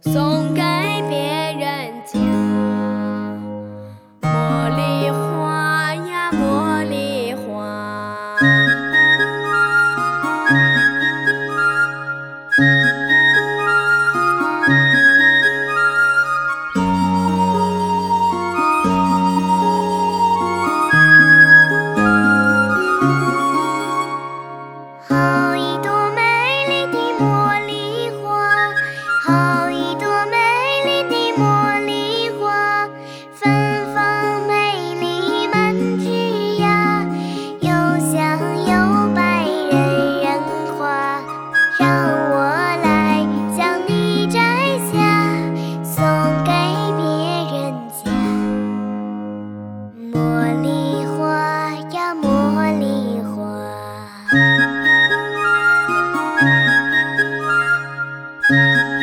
送给别人家。茉莉花呀，茉莉花， 好一朵美丽的茉莉花，好一朵美丽的茉莉花，芬芳美丽满枝桠，又香又白人人花。让我来将你摘下，送给别人家。茉莉花呀，茉莉花。